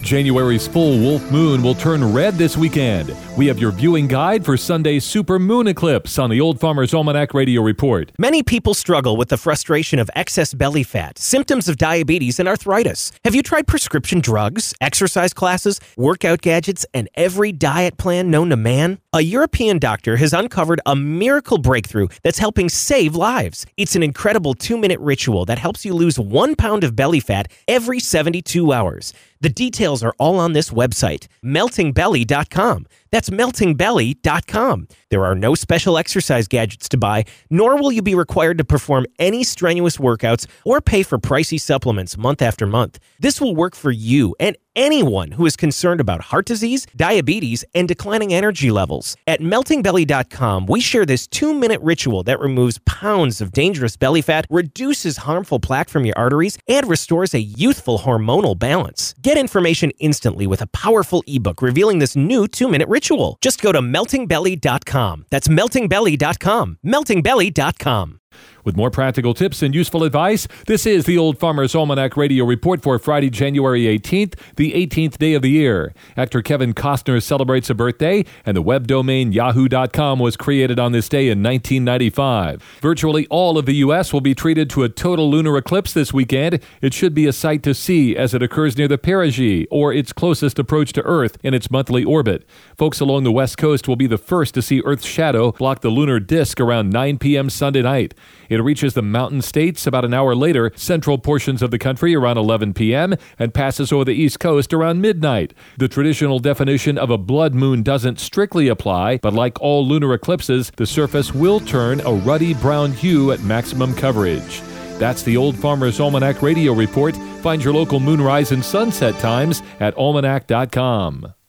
January's full wolf moon will turn red this weekend. We have your viewing guide for Sunday's super moon eclipse on the Old Farmer's Almanac Radio Report. Many people struggle with the frustration of excess belly fat, symptoms of diabetes, and arthritis. Have you tried prescription drugs, exercise classes, workout gadgets, and every diet plan known to man? A European doctor has uncovered a miracle breakthrough that's helping save lives. It's an incredible 2-minute ritual that helps you lose 1 pound of belly fat every 72 hours. The details are all on this website, meltingbelly.com. That's meltingbelly.com. There are no special exercise gadgets to buy, nor will you be required to perform any strenuous workouts or pay for pricey supplements month after month. This will work for you and anyone who is concerned about heart disease, diabetes, and declining energy levels. At meltingbelly.com, we share this 2-minute ritual that removes pounds of dangerous belly fat, reduces harmful plaque from your arteries, and restores a youthful hormonal balance. Get information instantly with a powerful ebook revealing this new 2-minute ritual. Just go to meltingbelly.com. That's meltingbelly.com. meltingbelly.com. With more practical tips and useful advice, this is the Old Farmer's Almanac Radio Report for Friday, January 18th, the 18th day of the year. Actor Kevin Costner celebrates a birthday, and the web domain yahoo.com was created on this day in 1995. Virtually all of the U.S. will be treated to a total lunar eclipse this weekend. It should be a sight to see as it occurs near the perigee, or its closest approach to Earth in its monthly orbit. Folks along the West Coast will be the first to see Earth's shadow block the lunar disk around 9 p.m. Sunday night. It reaches the mountain states about an hour later, central portions of the country around 11 p.m., and passes over the East Coast around midnight. The traditional definition of a blood moon doesn't strictly apply, but like all lunar eclipses, the surface will turn a ruddy brown hue at maximum coverage. That's the Old Farmer's Almanac Radio Report. Find your local moonrise and sunset times at almanac.com.